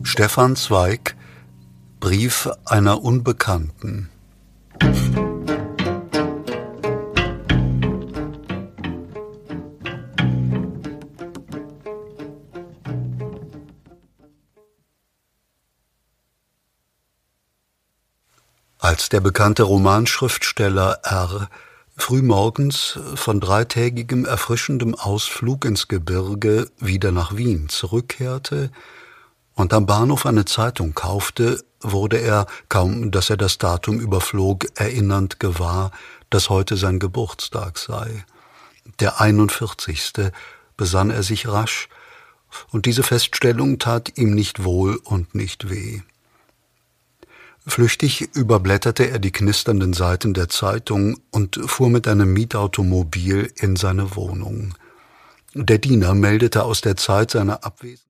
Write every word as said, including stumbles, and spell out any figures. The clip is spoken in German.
Stefan Zweig, Brief einer Unbekannten. Als der bekannte Romanschriftsteller R. frühmorgens von dreitägigem erfrischendem Ausflug ins Gebirge wieder nach Wien zurückkehrte und am Bahnhof eine Zeitung kaufte, wurde er, kaum dass er das Datum überflog, erinnernd gewahr, dass heute sein Geburtstag sei. Der einundvierzigste besann er sich rasch, und diese Feststellung tat ihm nicht wohl und nicht weh. Flüchtig überblätterte er die knisternden Seiten der Zeitung und fuhr mit einem Mietautomobil in seine Wohnung. Der Diener meldete aus der Zeit seiner Abwesenheit